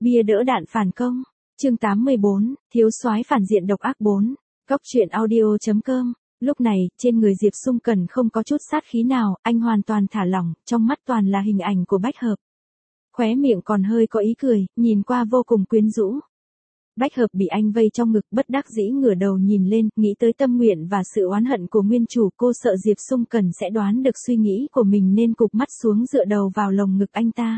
Bia đỡ đạn phản công. Chương 84, thiếu soái phản diện độc ác 4. Góc truyện audio.com. Lúc này, trên người Diệp Sung Cần không có chút sát khí nào, anh hoàn toàn thả lỏng, trong mắt toàn là hình ảnh của Bách Hợp. Khóe miệng còn hơi có ý cười, nhìn qua vô cùng quyến rũ. Bách Hợp bị anh vây trong ngực, bất đắc dĩ ngửa đầu nhìn lên, nghĩ tới tâm nguyện và sự oán hận của nguyên chủ, cô sợ Diệp Sung Cần sẽ đoán được suy nghĩ của mình nên cụp mắt xuống dựa đầu vào lồng ngực anh ta.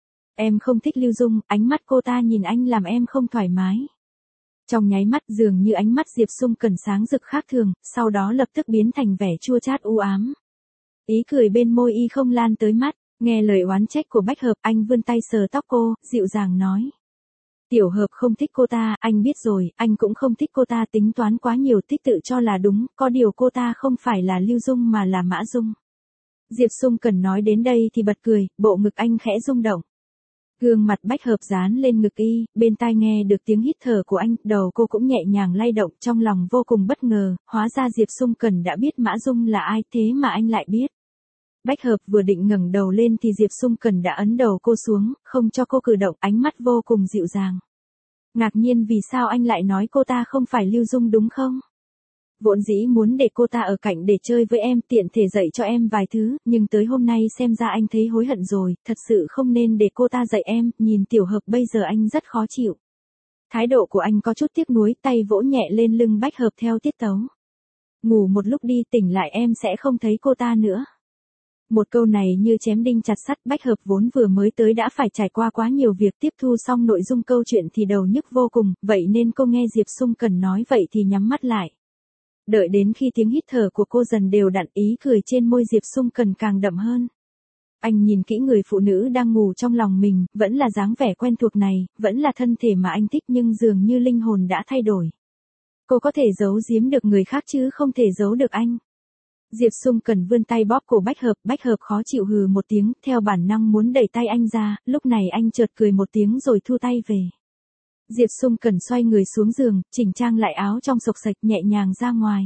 Em không thích Lưu Dung, ánh mắt cô ta nhìn anh làm em không thoải mái. Trong nháy mắt dường như ánh mắt Diệp Sung Cần sáng rực khác thường, sau đó lập tức biến thành vẻ chua chát u ám. Ý cười bên môi y không lan tới mắt, nghe lời oán trách của Bách Hợp, anh vươn tay sờ tóc cô, dịu dàng nói. Tiểu Hợp không thích cô ta, anh biết rồi, anh cũng không thích cô ta, tính toán quá nhiều, thích tự cho là đúng, có điều cô ta không phải là Lưu Dung mà là Mã Dung. Diệp Sung Cần nói đến đây thì bật cười, bộ ngực anh khẽ rung động. Gương mặt Bách Hợp dán lên ngực y, bên tai nghe được tiếng hít thở của anh, đầu cô cũng nhẹ nhàng lay động, trong lòng vô cùng bất ngờ, hóa ra Diệp Sung Cần đã biết Mã Dung là ai, thế mà anh lại biết. Bách Hợp vừa định ngẩng đầu lên thì Diệp Sung Cần đã ấn đầu cô xuống, không cho cô cử động, ánh mắt vô cùng dịu dàng. Ngạc nhiên vì sao anh lại nói cô ta không phải Lưu Dung đúng không? Vốn dĩ muốn để cô ta ở cạnh để chơi với em, tiện thể dạy cho em vài thứ, nhưng tới hôm nay xem ra anh thấy hối hận rồi, thật sự không nên để cô ta dạy em, nhìn Tiểu Hợp bây giờ anh rất khó chịu. Thái độ của anh có chút tiếc nuối, tay vỗ nhẹ lên lưng Bách Hợp theo tiết tấu. Ngủ một lúc đi, tỉnh lại em sẽ không thấy cô ta nữa. Một câu này như chém đinh chặt sắt, Bách Hợp vốn vừa mới tới đã phải trải qua quá nhiều việc, tiếp thu xong nội dung câu chuyện thì đầu nhức vô cùng, vậy nên cô nghe Diệp Sung Cần nói vậy thì nhắm mắt lại. Đợi đến khi tiếng hít thở của cô dần đều đặn, ý cười trên môi Diệp Sung Cần càng đậm hơn. Anh nhìn kỹ người phụ nữ đang ngủ trong lòng mình, vẫn là dáng vẻ quen thuộc này, vẫn là thân thể mà anh thích nhưng dường như linh hồn đã thay đổi. Cô có thể giấu giếm được người khác chứ không thể giấu được anh. Diệp Sung Cần vươn tay bóp cổ Bách Hợp khó chịu hừ một tiếng, theo bản năng muốn đẩy tay anh ra, lúc này anh chợt cười một tiếng rồi thu tay về. Diệp Sung Cần xoay người xuống giường, chỉnh trang lại áo trong xộc xạch nhẹ nhàng ra ngoài.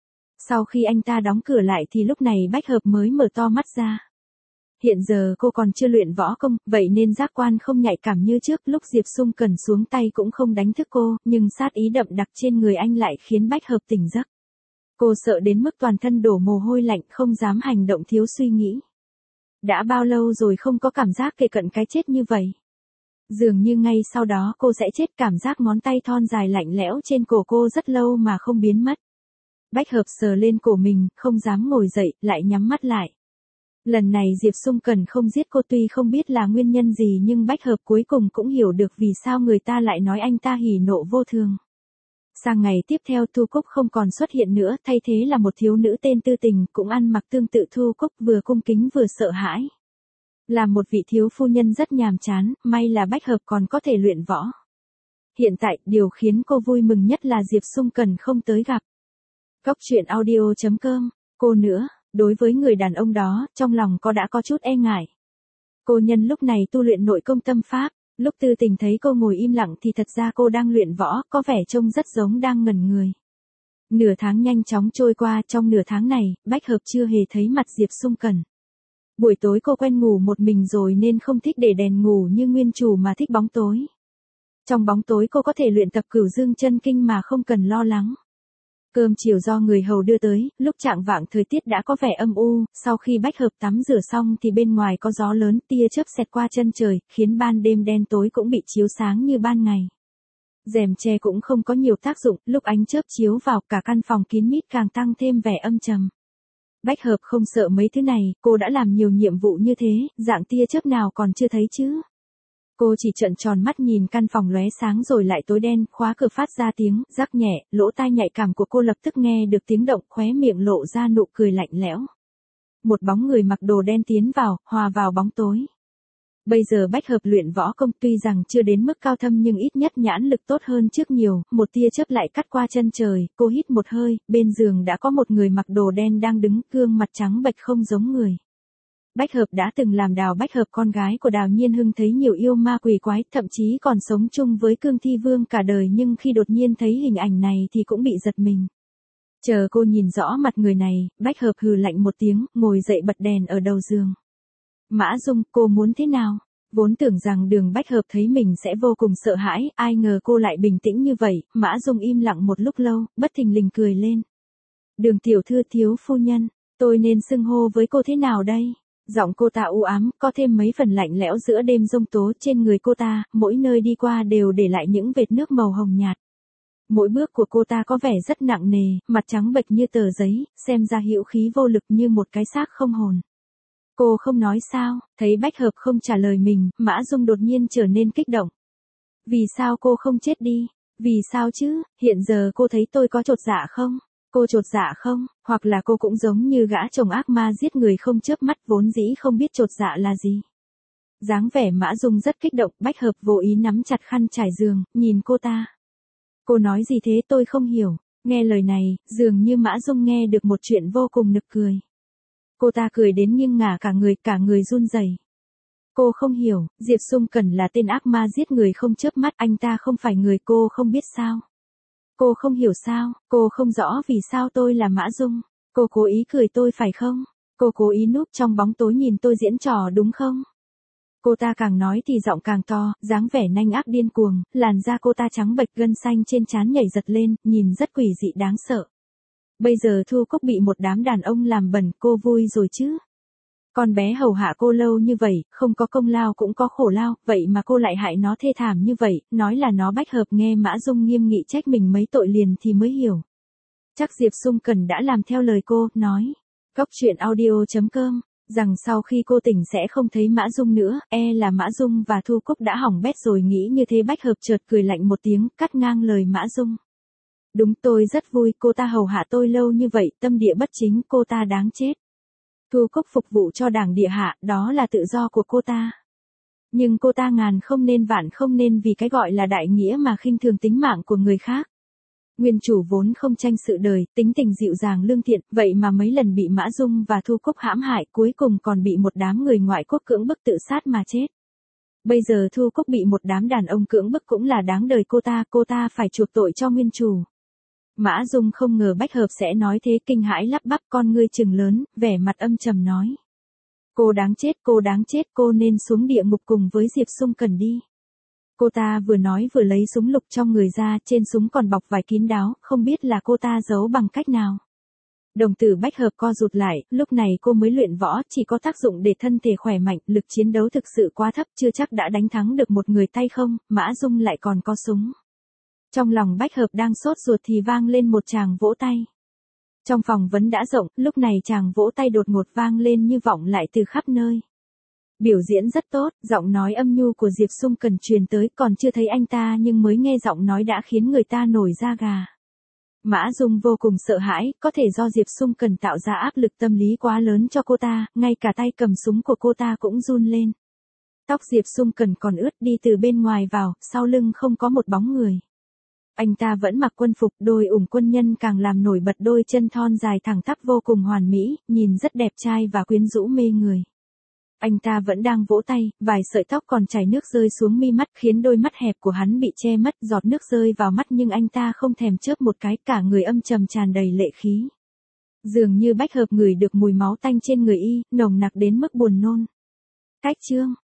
Sau khi anh ta đóng cửa lại thì lúc này Bách Hợp mới mở to mắt ra. Hiện giờ cô còn chưa luyện võ công, vậy nên giác quan không nhạy cảm như trước, lúc Diệp Sung Cần xuống tay cũng không đánh thức cô, nhưng sát ý đậm đặc trên người anh lại khiến Bách Hợp tỉnh giấc. Cô sợ đến mức toàn thân đổ mồ hôi lạnh, không dám hành động thiếu suy nghĩ. Đã bao lâu rồi không có cảm giác kề cận cái chết như vậy? Dường như ngay sau đó cô sẽ chết, cảm giác ngón tay thon dài lạnh lẽo trên cổ cô rất lâu mà không biến mất. Bách Hợp sờ lên cổ mình, không dám ngồi dậy, lại nhắm mắt lại. Lần này Diệp Sung Cần không giết cô, tuy không biết là nguyên nhân gì nhưng Bách Hợp cuối cùng cũng hiểu được vì sao người ta lại nói anh ta hỉ nộ vô thường. Sang ngày tiếp theo Thu Cúc không còn xuất hiện nữa, thay thế là một thiếu nữ tên Tư Tình, cũng ăn mặc tương tự Thu Cúc, vừa cung kính vừa sợ hãi. Là một vị thiếu phu nhân rất nhàm chán, may là Bách Hợp còn có thể luyện võ. Hiện tại, điều khiến cô vui mừng nhất là Diệp Sung Cần không tới gặp. Góc truyện audio.com, cô nữa, đối với người đàn ông đó, trong lòng cô đã có chút e ngại. Cô nhân lúc này tu luyện nội công tâm pháp, lúc Tư Tình thấy cô ngồi im lặng thì thật ra cô đang luyện võ, có vẻ trông rất giống đang ngẩn người. Nửa tháng nhanh chóng trôi qua, trong nửa tháng này, Bách Hợp chưa hề thấy mặt Diệp Sung Cần. Buổi tối cô quen ngủ một mình rồi nên không thích để đèn ngủ như nguyên chủ mà thích bóng tối. Trong bóng tối cô có thể luyện tập Cửu Dương Chân Kinh mà không cần lo lắng. Cơm chiều do người hầu đưa tới, lúc chạng vạng thời tiết đã có vẻ âm u, sau khi Bách Hợp tắm rửa xong thì bên ngoài có gió lớn, tia chớp xẹt qua chân trời, khiến ban đêm đen tối cũng bị chiếu sáng như ban ngày. Rèm che cũng không có nhiều tác dụng, lúc ánh chớp chiếu vào cả căn phòng kín mít càng tăng thêm vẻ âm trầm. Bách Hợp không sợ mấy thứ này, cô đã làm nhiều nhiệm vụ như thế, dạng tia chớp nào còn chưa thấy chứ. Cô chỉ trợn tròn mắt nhìn căn phòng lóe sáng rồi lại tối đen, khóa cửa phát ra tiếng rắc nhẹ, lỗ tai nhạy cảm của cô lập tức nghe được tiếng động, khóe miệng lộ ra nụ cười lạnh lẽo. Một bóng người mặc đồ đen tiến vào, hòa vào bóng tối. Bây giờ Bách Hợp luyện võ công tuy rằng chưa đến mức cao thâm nhưng ít nhất nhãn lực tốt hơn trước nhiều, một tia chớp lại cắt qua chân trời, cô hít một hơi, bên giường đã có một người mặc đồ đen đang đứng, gương mặt trắng bệch không giống người. Bách Hợp đã từng làm Đào Bách Hợp, con gái của Đào Nhiên Hưng, thấy nhiều yêu ma quỷ quái, thậm chí còn sống chung với Cương Thi Vương cả đời, nhưng khi đột nhiên thấy hình ảnh này thì cũng bị giật mình. Chờ cô nhìn rõ mặt người này, Bách Hợp hừ lạnh một tiếng, ngồi dậy bật đèn ở đầu giường. Mã Dung, cô muốn thế nào? Vốn tưởng rằng Đường Bách Hợp thấy mình sẽ vô cùng sợ hãi, ai ngờ cô lại bình tĩnh như vậy, Mã Dung im lặng một lúc lâu, bất thình lình cười lên. Đường tiểu thư thiếu phu nhân, tôi nên xưng hô với cô thế nào đây? Giọng cô ta u ám, có thêm mấy phần lạnh lẽo giữa đêm giông tố trên người cô ta, mỗi nơi đi qua đều để lại những vệt nước màu hồng nhạt. Mỗi bước của cô ta có vẻ rất nặng nề, mặt trắng bệch như tờ giấy, xem ra hữu khí vô lực như một cái xác không hồn. Cô không nói sao, thấy Bách Hợp không trả lời mình, Mã Dung đột nhiên trở nên kích động. Vì sao cô không chết đi? Vì sao chứ, hiện giờ cô thấy tôi có chột dạ không? Cô chột dạ không? Hoặc là cô cũng giống như gã chồng ác ma giết người không chớp mắt vốn dĩ không biết chột dạ là gì? Dáng vẻ Mã Dung rất kích động, Bách Hợp vô ý nắm chặt khăn trải giường, nhìn cô ta. Cô nói gì thế tôi không hiểu, nghe lời này, dường như Mã Dung nghe được một chuyện vô cùng nực cười. Cô ta cười đến nghiêng ngả cả người run rẩy. Cô không hiểu, Diệp Xung Cẩn là tên ác ma giết người không chớp mắt, anh ta không phải người, cô không biết sao? Cô không hiểu sao, cô không rõ vì sao tôi là Mã Dung, cô cố ý cười tôi phải không? Cô cố ý núp trong bóng tối nhìn tôi diễn trò đúng không? Cô ta càng nói thì giọng càng to, dáng vẻ nanh ác điên cuồng, làn da cô ta trắng bệch gân xanh trên trán nhảy giật lên, nhìn rất quỷ dị đáng sợ. Bây giờ Thu Cúc bị một đám đàn ông làm bẩn, cô vui rồi chứ? Con bé hầu hạ cô lâu như vậy, không có công lao cũng có khổ lao, vậy mà cô lại hại nó thê thảm như vậy, nói là nó Bách Hợp nghe Mã Dung nghiêm nghị trách mình mấy tội liền thì mới hiểu. Chắc Diệp Xung Cẩn đã làm theo lời cô, nói. Cóc truyện audio.com, rằng sau khi cô tỉnh sẽ không thấy Mã Dung nữa, là Mã Dung và Thu Cúc đã hỏng bét rồi, nghĩ như thế Bách Hợp chợt cười lạnh một tiếng, cắt ngang lời Mã Dung. Đúng, tôi rất vui, cô ta hầu hạ tôi lâu như vậy, tâm địa bất chính, cô ta đáng chết. Thu Cúc phục vụ cho Đảng địa hạ, đó là tự do của cô ta. Nhưng cô ta ngàn không nên vạn không nên vì cái gọi là đại nghĩa mà khinh thường tính mạng của người khác. Nguyên chủ vốn không tranh sự đời, tính tình dịu dàng lương thiện, vậy mà mấy lần bị Mã Dung và Thu Cúc hãm hại, cuối cùng còn bị một đám người ngoại quốc cưỡng bức tự sát mà chết. Bây giờ Thu Cúc bị một đám đàn ông cưỡng bức cũng là đáng đời cô ta phải chuộc tội cho nguyên chủ. Mã Dung không ngờ Bách Hợp sẽ nói thế, kinh hãi lắp bắp, con ngươi trừng lớn, vẻ mặt âm trầm nói. Cô đáng chết, cô nên xuống địa ngục cùng với Diệp Xung Cẩn đi. Cô ta vừa nói vừa lấy súng lục trong người ra, trên súng còn bọc vải kín đáo, không biết là cô ta giấu bằng cách nào. Đồng tử Bách Hợp co rụt lại, lúc này cô mới luyện võ, chỉ có tác dụng để thân thể khỏe mạnh, lực chiến đấu thực sự quá thấp, chưa chắc đã đánh thắng được một người tay không, Mã Dung lại còn có súng. Trong lòng Bách Hợp đang sốt ruột thì vang lên một tràng vỗ tay. Trong phòng vấn đã rộng, lúc này tràng vỗ tay đột ngột vang lên như vọng lại từ khắp nơi. Biểu diễn rất tốt, giọng nói âm nhu của Diệp Xung Cẩn truyền tới, còn chưa thấy anh ta nhưng mới nghe giọng nói đã khiến người ta nổi da gà. Mã Dung vô cùng sợ hãi, có thể do Diệp Xung Cẩn tạo ra áp lực tâm lý quá lớn cho cô ta, ngay cả tay cầm súng của cô ta cũng run lên. Tóc Diệp Xung Cẩn còn ướt, đi từ bên ngoài vào, sau lưng không có một bóng người. Anh ta vẫn mặc quân phục, đôi ủng quân nhân càng làm nổi bật đôi chân thon dài thẳng tắp vô cùng hoàn mỹ, nhìn rất đẹp trai và quyến rũ mê người. Anh ta vẫn đang vỗ tay, vài sợi tóc còn chảy nước rơi xuống mi mắt khiến đôi mắt hẹp của hắn bị che mất, giọt nước rơi vào mắt nhưng anh ta không thèm chớp một cái, cả người âm trầm tràn đầy lệ khí. Dường như Bách Hợp ngửi được mùi máu tanh trên người y, nồng nặc đến mức buồn nôn. Cách chương